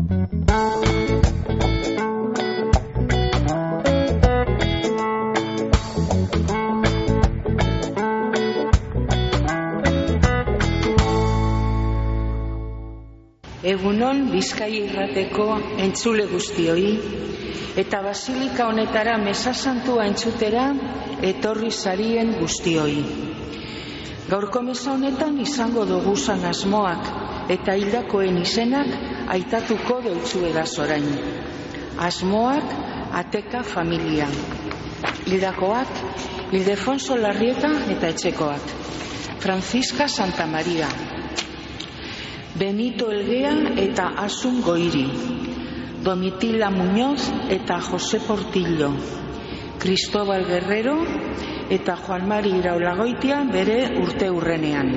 Egunon Bizkaia Irrateko entzule guztioi eta basilika honetara mesa santua entzutera etorri zarien guztioi. Gaurko mesa honetan izango doguzan asmoak eta hildakoen izenak aitatuko deutzuegaz orain. Asmoak Ateka familia. Hildakoak Ildefonso Larrieta eta etxekoak. Francisca Santa Maria. Benito Elgea eta Asun Goiri, Domitila Muñoz eta Jose Portillo, Cristóbal Guerrero eta Juan Mari Iraulagoitia bere urte urrenean.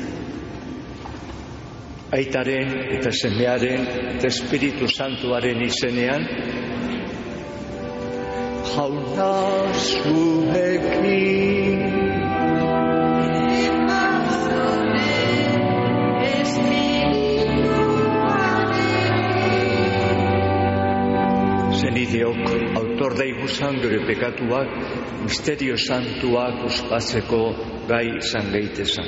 Aitaren eta semearen eta Espiritu Santuaren izenean, jauna zuekin. Zenideok, autor daiguzan gure pekatuak, misterio santuak ospatzeko gai izan gaitezan.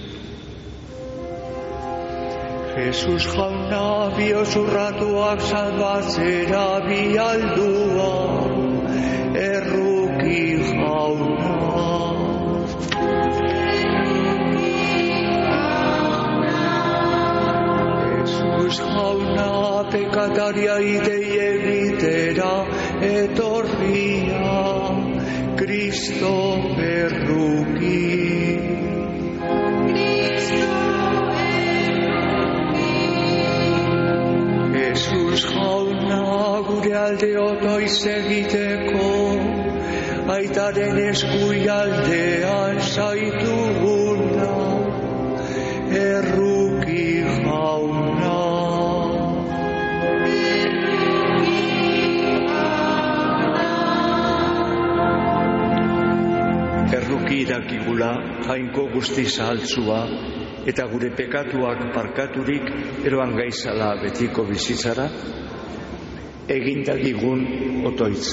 Jesus jauna biosurratuak salbatzera bialdua, erruki jauna. Jesus jauna pekataria idei egitera etorria, Kristo erruki. Jesus jauna gure alde otoiz egiteko, aitaren eskui aldean zaituguna, erruki jauna. Erruki dakigula jainko guzti zahaltzua eta gure pekatuak barkaturik eroan gaizala betiko bizitzara, egindagigun otoitz.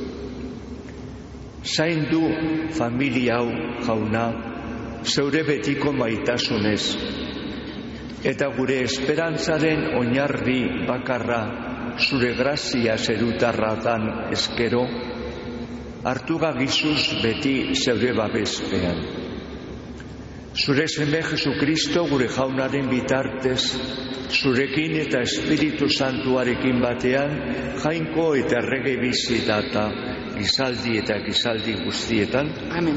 Zaindu familia hau jauna, zeure betiko maitasunez, eta gure esperantzaren oinarri bakarra zure grazia zerutarratan eskero, hartu gagizuz beti zeure babespean. Zure seme Jesukristo gure jaunaren bitartez, zurekin eta Espiritu Santuarekin batean, jainko eta errege bizi data, gizaldi eta gizaldi guztietan. Amen.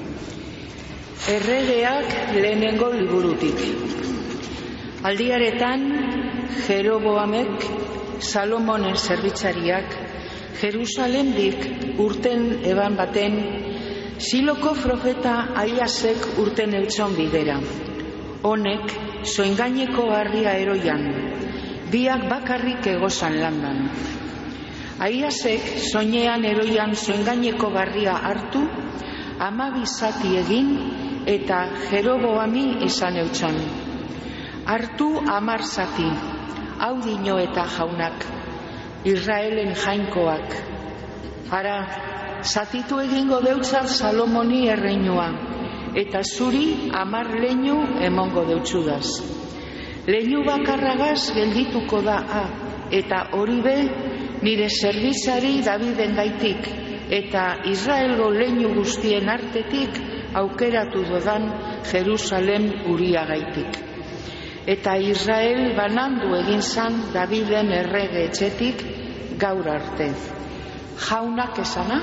Erregeak lehenengo liburutik. Aldiaretan, Jeroboamek, Salomonen zerbitzariak, Jerusalemdik urten eban baten, Siloko profeta Aiasek urten eutxon bidera. Honek, soingaineko harria eroian, biak bakarrik egozan landan. Aiasek soinean eroian soingaineko barria hartu, 12 zati egin eta Jeroboami esan eutxon. Hartu 10 zati, hau dino eta jaunak, Israelen jainkoak. Ara, zatitu egingo deutzat Salomoni erreinua, eta zuri 10 leinu emongo deutzudaz. Leinu bakarragaz geldituko da, eta hori be, nire zerbizari Daviden gaitik, eta Israelgo leinu guztien artetik aukeratu dodan Jerusalem uria gaitik. Eta Israel banandu egin zan Daviden errege etxetik gaur arte. Jaunak esana?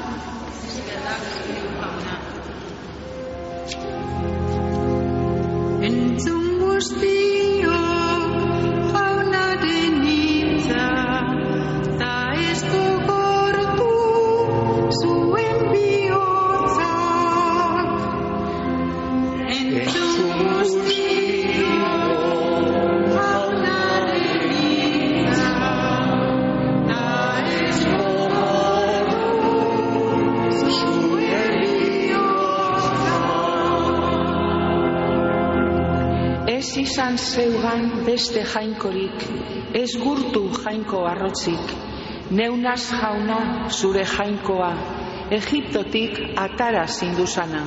Entzun guztio jaunaren hitza, ta ez gogortu zuen bihotza. Entzun guztio jaunaren hitza, ta ez gogortu zuen bihotza. Ez izan izan zeugan beste jainkorik, ez gurtu jainko arrotzik. Neunaz jauna zure jainkoa, Egiptotik atara zinduzana.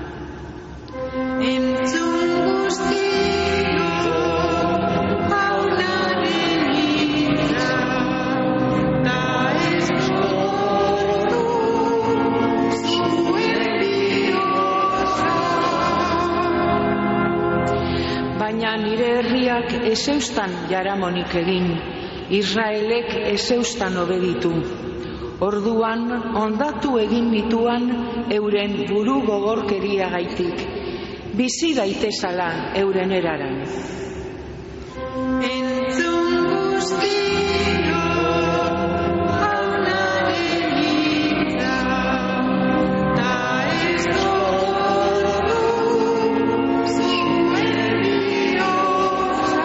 Entzun guztio, jaunaren hitza, ta ez gortu zuen bihotza. Baina nire herriak ezeustan jaramonik egin, Israelek ezeustan obeditu. Orduan ondatu egin nituan euren buru gogorkeria gaitik. Bizi daitezala euren eraran. Entzun guztio, jaunaren hitza, ta ez gortu zuen bihotza.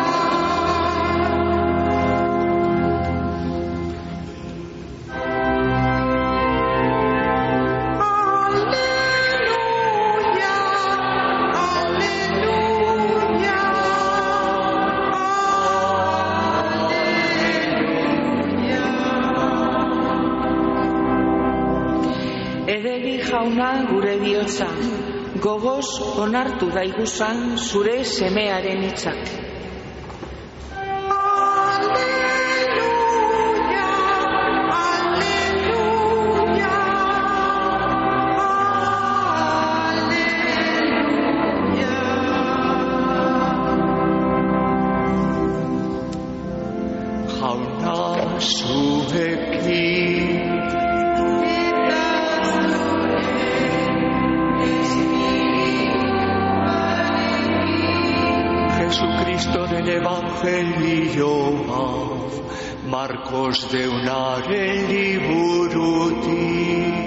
Edegi jauna gure bihotza, gogoz onartu daiguzan zure semearen hitzak. Jauna zuekin Jesucristoren evangelioa, Markos deunaren liburutik.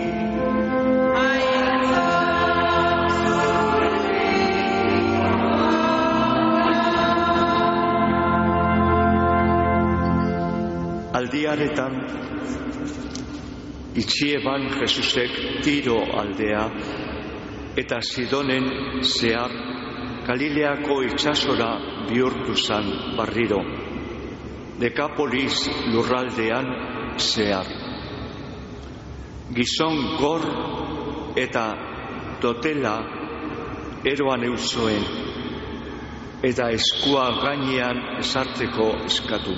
Aldiaretan, itxieban Jesusek Tiro aldea eta Sidonen zehar Galileako itsasora bihurtu zan barriro, Dekapolis lurraldean zehar. Gizon gor eta totela eroan eusoen, eta eskua gainean esartzeko eskatu.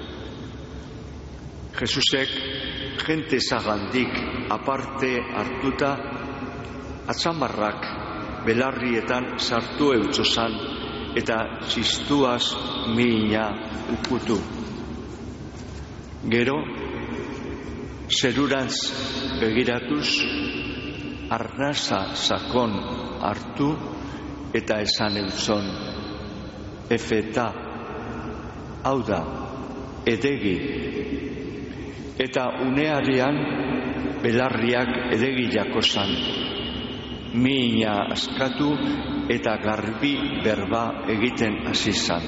Jesusek jente zagandik aparte hartuta, atzamarrak belarrietan sartu eutxozan eta txistuaz mina ukutu. Gero, zerurantz begiratuz, arnasa sakon hartu eta esan eutzon, efeta, hau da, edegi. Eta unearean belarriak edegiako zan, mina askatu eta garbi berba egiten hasi zan.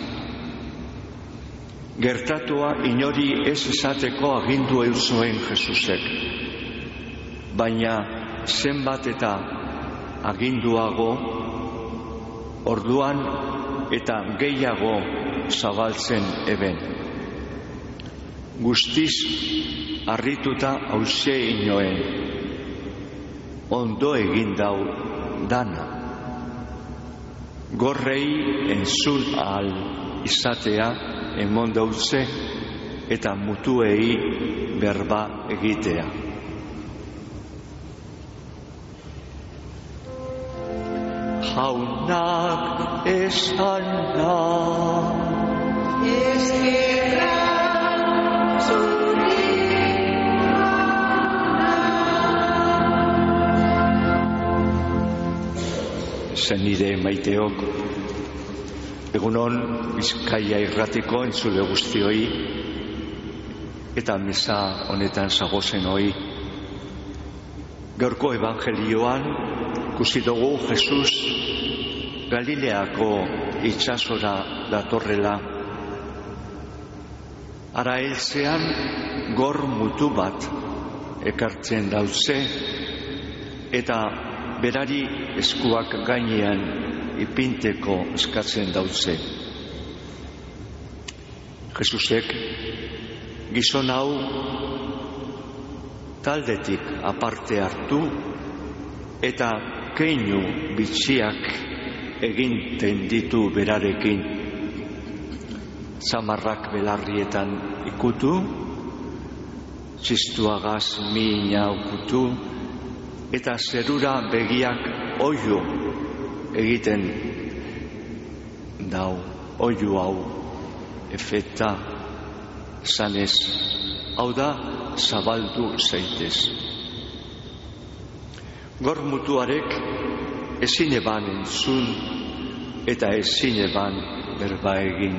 Gertatua inori ez esateko agindu eusoen Jesusek, baina zenbat eta aginduago, orduan eta gehiago zabaltzen eben. Guztiz harrituta hauxe inoen, ondo egin dau dana. Gorrei entzun ahal izatea emon dautze eta mutuei berba egitea. Jaunak esan da, zenide maiteok, egunon Bizkaia irratiko entzule guztioi eta misa honetan zagozen hoi. Gaurko evangelioan ikusi dugu Jesus Galileako itsasora datorrela. Ara heltzean gor mutu bat ekartzen dauze eta berari eskuak gainean ipinteko eskatzen dauze. Jesusek gizon hau taldetik aparte hartu eta keinu bitxiak eginten ditu berarekin. Zamarrak belarrietan ikutu, txistuagaz mina ukutu, eta zerura begiak oiu egiten dau, oiu hau efeta zanez, hau da zabaldu zaitez. Gormutuarek ezin eban entzun eta ezin eban berba egin.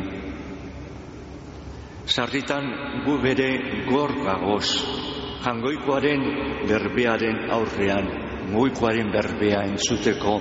Sarritan gu bere gor gagoz, jangoikoaren berbearen aurrean, muikoaren berbea entzuteko.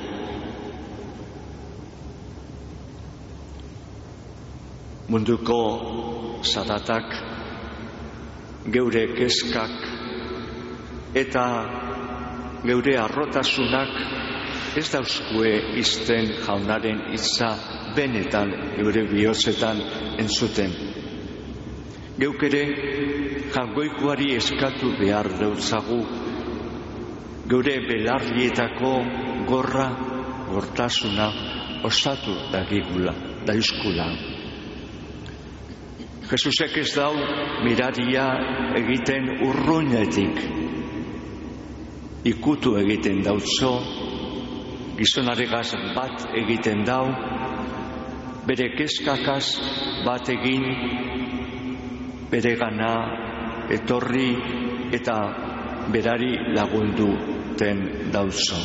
Munduko zaratak, geure kezkak eta geure arrotasunak ez dauzkue izten jaunaren hitza benetan geure bihotzetan entzuten. Geuk ere jangoikoari eskatu behar dautzagu geure belarrietako gorra, gortasuna osatu dagigula, dauzkula. Jesusek ez dau miraria egiten urruinetik, ikutu egiten dautzo, gizonaregaz bat egiten dau, bere kezkakaz bat egin, bere gana etorri eta berari lagunduten dautzo.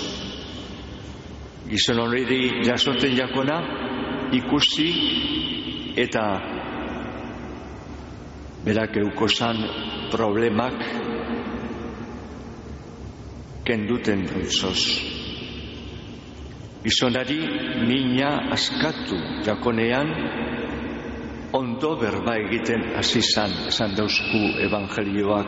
Gizon hori jasoten jakona ikusi eta berak eukozan problemak kenduten dautzoz. Gizonari mina askatu jakonean ondo berba egiten hasi esan dauzku evangelioak.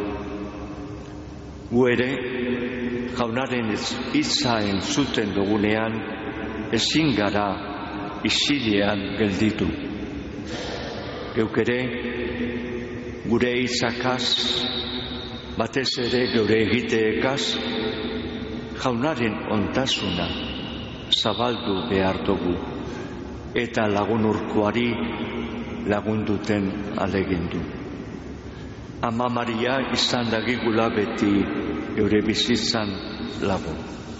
Gu ere jaunaren hitza entzuten dugunean ezin gara isilean gelditu. Geuk ere gure hitzakaz, batez ere geure egiteekaz, jaunaren ontasuna zabaldu behar dugu eta lagunurkoari lagunduten alegindu. Ama Maria izan dagigula beti geure bizitzan lagun.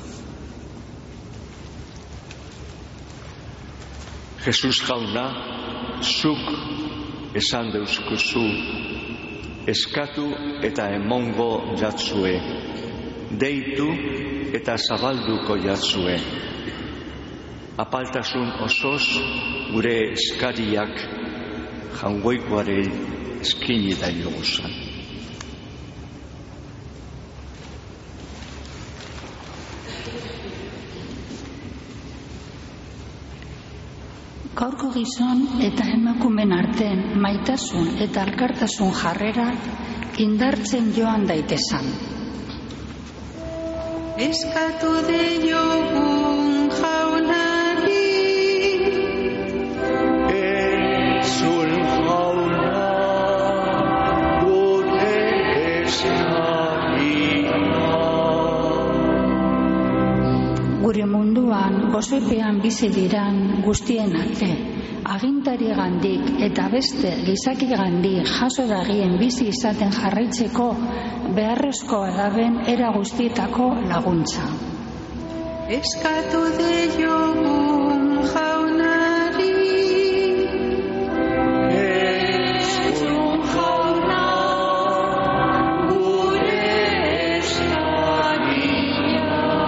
Jesus jauna, zuk esan deuskuzu, eskatu eta emongo jatzue, deitu eta zabalduko jatzue. Apaltasun osoz gure eskariak jangoikoarei eskini daigozan. Gaurko gizon eta emakumen artean maitasun eta elkartasun jarrera indartzen joan daitezan. Eskatu diogun jaunari, Entzun jauna gure eskaria. Gure munduan gozoipean bizi diran guztien arte, agintarigandik eta beste gizakigandik jaso dagien bizi izaten jarraitzeko beharrezkoa daben era guztietako laguntza. eskatu diogun jaunari, Entzun jauna gure eskaria.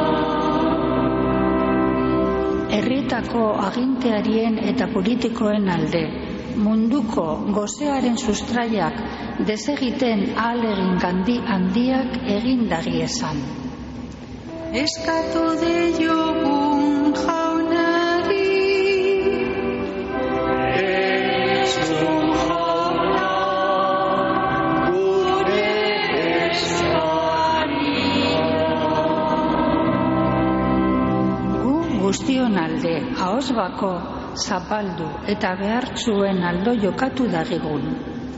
Herrietako agintearien eta politikoen alde, munduko gozearen sustraiak desegiten ahalegin handiak egin dagiezan. eskatu diogun jaunari, Entzun jauna gure eskaria. Gu guztion alde, ahoz bako, zapaldu eta behartzuen aldo jokatu dagigun.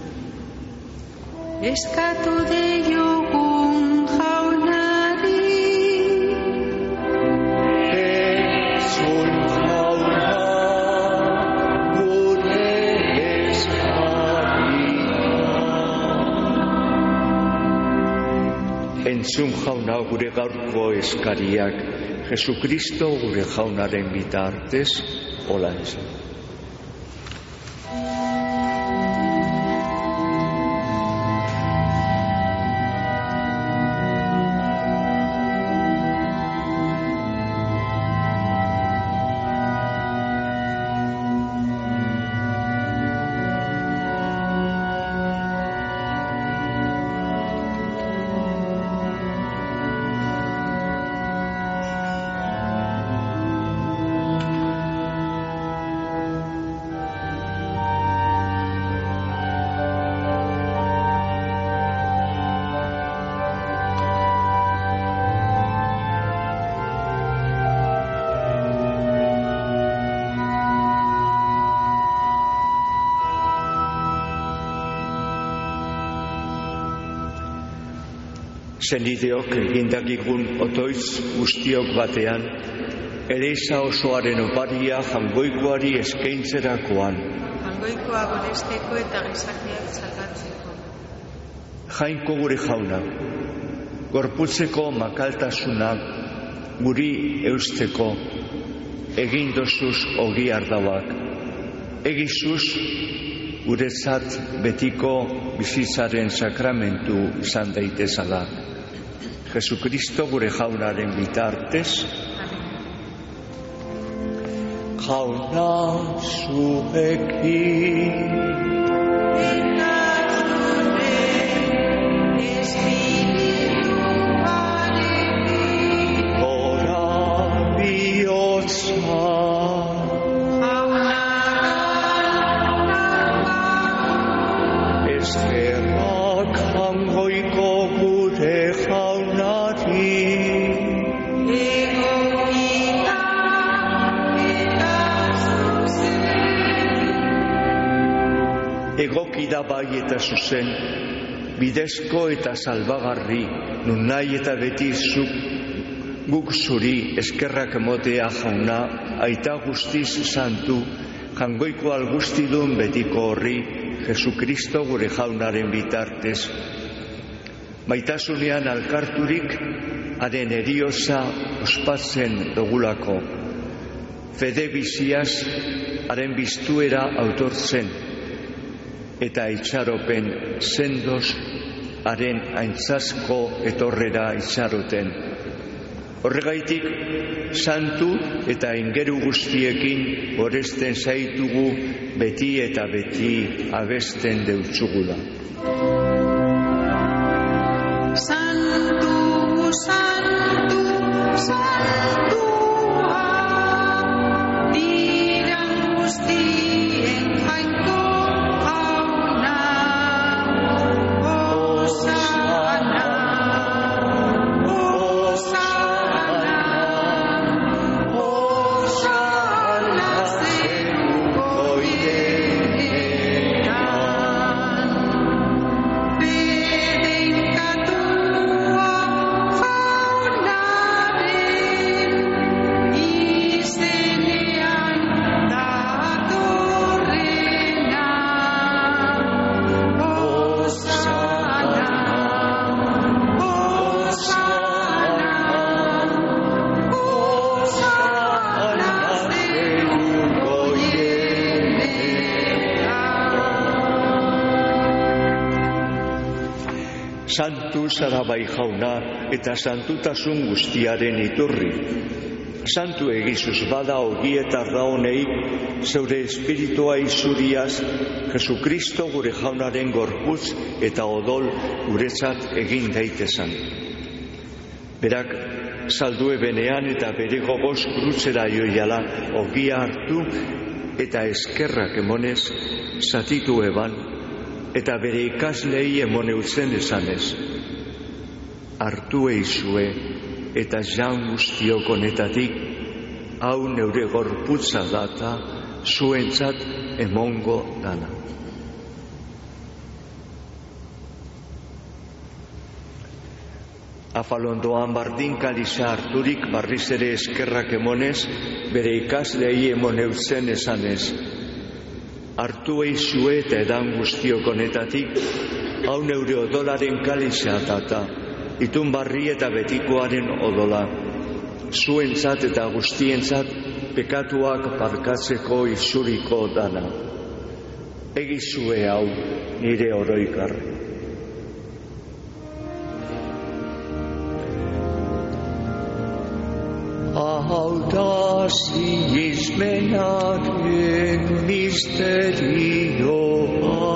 Eskatu diogun jaunari, entzun jauna gure eskaria. Entzun jauna gure gaurko eskariak, Jesukristo gure jaunaren bitartez, hola esan. Senideok egindakigun otoitz guztiok batean, ereiza osoaren oparia jangoikoari eskaintzerakoan. jangoikoa goresteko eta gizakiak salbatzeko. Jainko gure jauna, gorputzeko makaltasuna guri eusteko, egin dozuz ogi ardauak. Egizuz guretzat betiko bizitzaren sakramentu izan daitezala. Jesukristo gure jaunaren bitartez, jauna zuekin, Eta zure espirituarekin, ora bihotza, eskerrak jangoiko gure jaunari. Egokida bai eta zuzen, bidezko eta salbagarri, nun nahi eta beti guk zuri eskerrak emotea jauna, aita guztiz santu, jangoiko algustidun betiko horri, Jesukristo gure jaunaren bitartez. Maitasunean alkarturik, haren erioza ospatzen dogulako. Fede biziaz, haren biztuera autortzen, eta itxaropen sendoz haren aintzazko etorrera itxaroten. Horregaitik, santu eta ingeru guztiekin goresten zaitugu beti eta beti abesten deutzugula. Santu, santu, santua, diran guztien jainko jauna, Hosana, Hosana, Hosana zeruko hienetan, bedeinkatua jaunaren izenean datorrena, Hosana, Hosana, Hosana zeruko hienetan. Santu zara bai jauna eta santutasun guztiaren iturri. Santu egizuz bada ogi eta raonei zeure espiritua izuriaz Jesukristo gure jaunaren gorputz eta odol guretzat egin daitezan. Berak saldue benean eta bere gogoz krutzera joiala ogia hartu eta eskerrak emonez zatitu eban eta bere ikaslei emoneutzen esanez. Hartu eizue eta jaun guztiok honetatik, hau neure gorputza data zuentzat emongo dana. Afalondoan bardin kaliza harturik barriz ere eskerrak emonez, bere ikaslei emon eutzen esanez. Hartu eizue eta edan guztiok honetatik, hau neure odolaren kaliza data, itun barri eta betikoaren odola. Zuentzat eta guztientzat pekatuak barkatzeko izuriko dana. Egizue hau nire oroikarri. Hau da sinismenaren misterioa.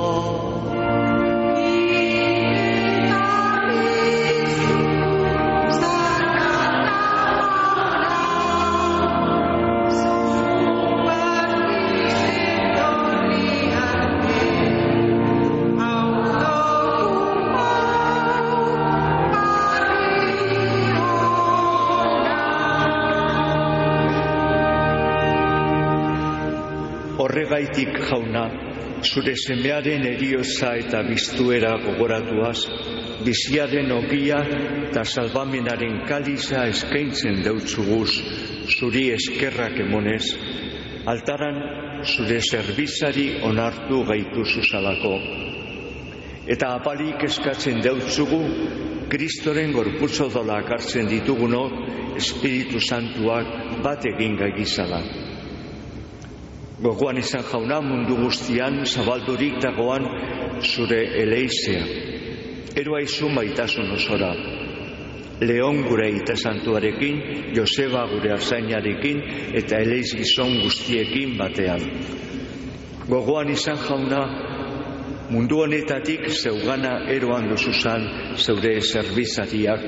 Horregaitik, Jauna, zure semearen erioza eta biztuera gogoratuaz, biziaren ogia eta salbamenaren kaliza eskaintzen deutzuguz, zuri eskerrak emonez, altaran zure zerbizari onartu gaituzuzalako. Eta apalik eskatzen deutzugu, Kristoren gorputz odolak hartzen ditugunok, Espiritu Santuak bat egin gaigizala. Gogoan izan, Jauna, mundu guztian zabaldurik dagoan zure eleizea. Eroa izu maitasun osora. Leon gure aita santuarekin, Joseba gure arzainarekin eta eleiz gizon guztiekin batean. Gogoan izan, Jauna, mundu honetatik zeugana eroan duzuzan zeure zerbizariak.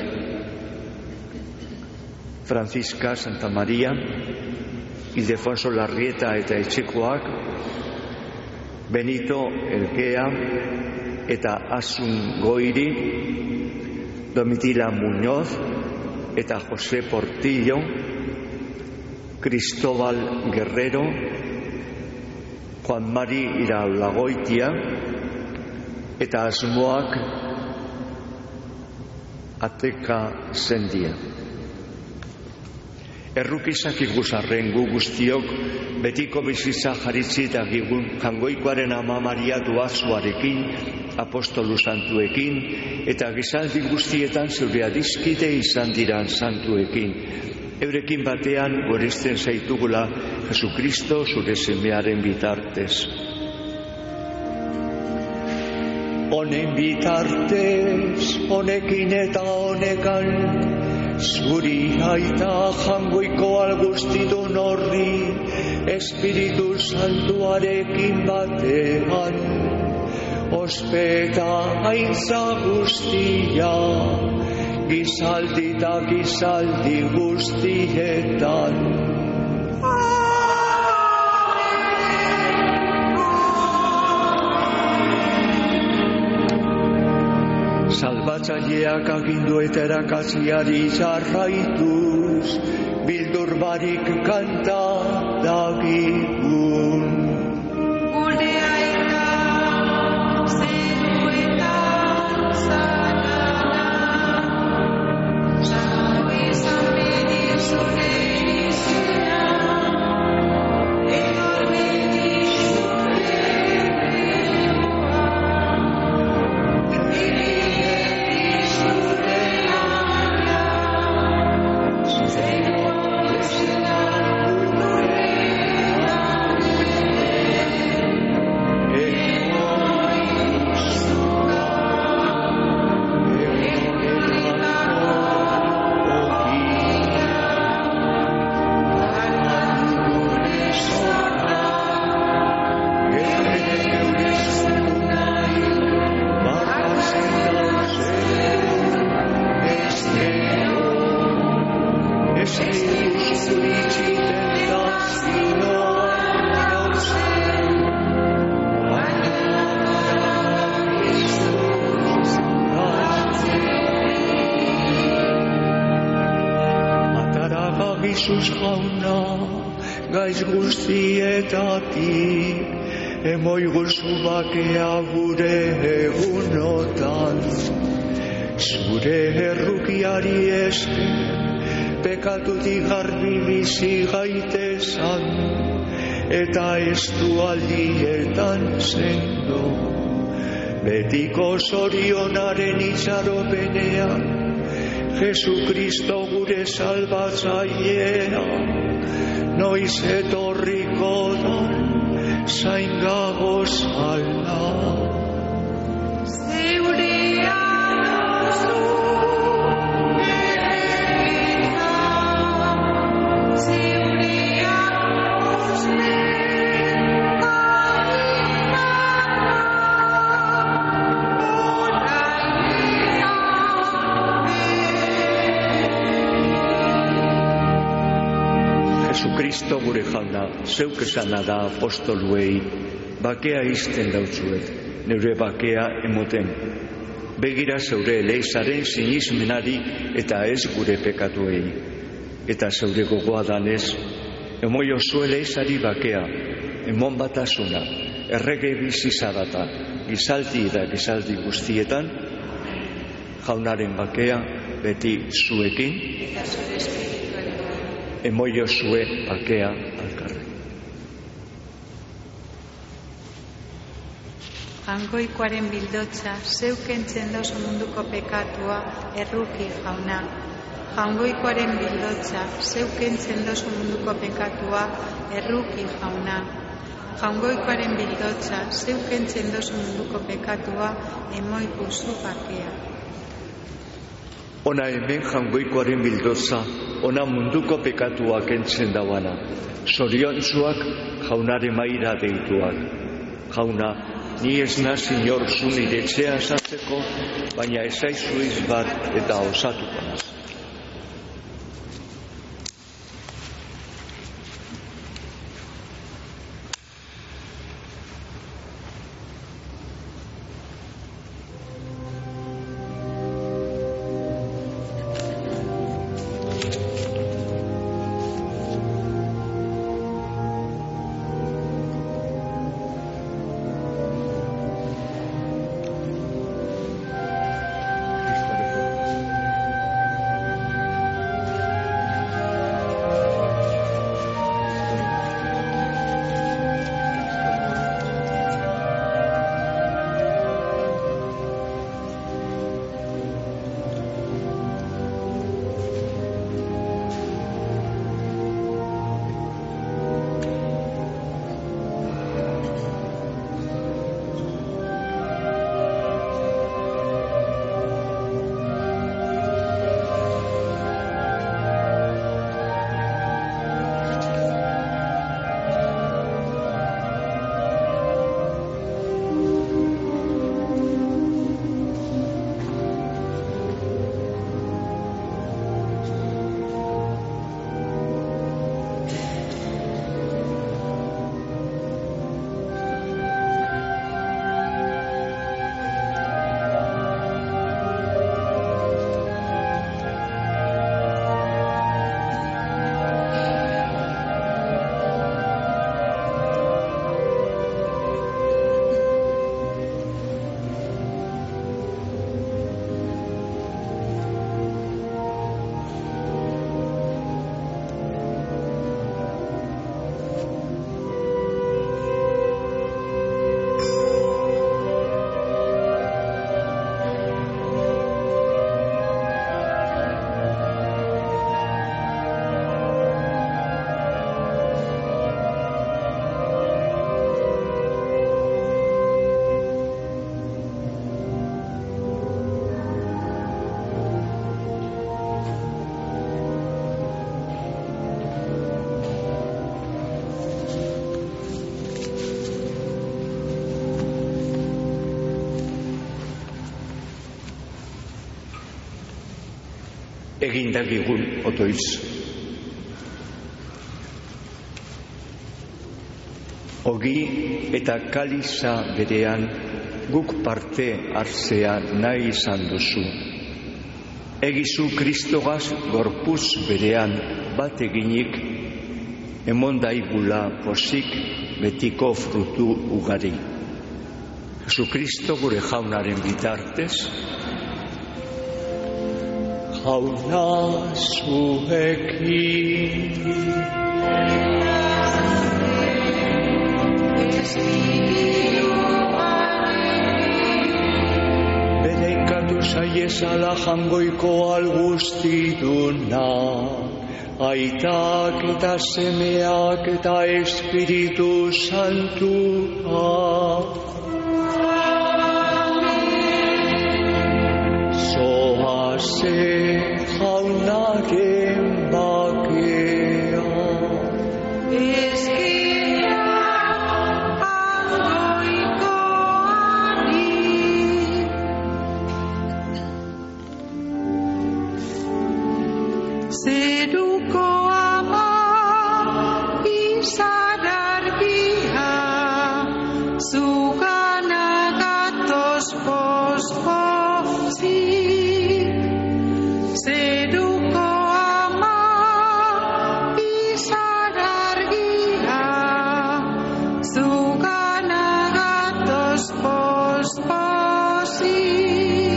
Francisca, Santa Maria, Ildefonso Larrieta eta etxekoak, Benito Elkea eta Asun Goiri, Domitila Muñoz eta José Portillo, Cristóbal Guerrero, Juan Mari Iraulagoitia eta asmoak Ateka Zendia. Errukizak iguzarren gu guztiok betiko bizitza jaritzi eta jangoikoaren Ama Maria Duazuarekin, apostolu santuekin eta gizaldi guztietan zeure adiskide izan diran santuekin. Eurekin batean goresten zaitugula Jesukristo zure semearen bitartez. Honen bitartez, honekin eta honekan, zuri aita jangoiko algustidun horri, Espiritu Santuarekin batean, ospeta aintza guztia, gizaldi eta gizaldi guztietan. Salbatzaileak agindu eta erakatziari jarraituz, bildur barik kanta dagigun. Gure aita, zeruetan zarana, santu izan bedi zure izena, etor bedi zure beroa, Jesus jauna, gaiz guztietatik, emoiguzu bakea gure egunotan. Zure errukiari esker, pekatutik garbi bizi gaitezan, eta ez du aldietan sendo. Betiko zorionaren itxaropenean, Jesu Kristo gure salbatzailea, noiz etorriko da, zain gagoz alda. Zeurea duzu egitea, zeurea uste Kristo gure jauna, zeuk esana da apostoluei, bakea izten dautzuet, neure bakea emoten. Begira zeure eleizaren sinismenari eta ez gure pekatuei. Eta zeure gogoa danez, emoio zu eleizari bakea, emon batasuna, errege bizizadata, gizaldi eta gizaldi guztietan, jaunaren bakea beti zuekin, emoio zue bakea alkarre. Jaungoikoaren bildotza, zeuk kentzen dozu munduko pekatua, erruki jauna. Jaungoikoaren bildotza, zeuk kentzen dozu munduko pekatua, erruki jauna. Jaungoikoaren bildotza, zeuk kentzen dozu munduko pekatua, emoiguzu bakea. Ona hemen jaungoikoaren bildotza, ona munduko pekatua kentzen dauana. Zoriontzuak jaunare maira deituak. Jauna, ni ez nazi inor zu nire etxean sartzeko, baina ezaizuiz bat eta osatuko naz. Egindagigun otoiz. Ogi eta kaliza berean guk parte hartzea nahi izan duzu. Egizu Kristogaz gorputz berean bat eginik, emon daigula pozik betiko frutu ugari. Jesukristo gure jaunaren bitartez, jauna zuekin. Bedeinkatu zaiezala jangoiko algustiduna, aitak eta semeak eta Espiritu Santua. Zoaze jaunaren bakea. Zeruko ama izan argia, zugana gatoz pozik. Zeruko ama izan argia, zugana gatoz pozik.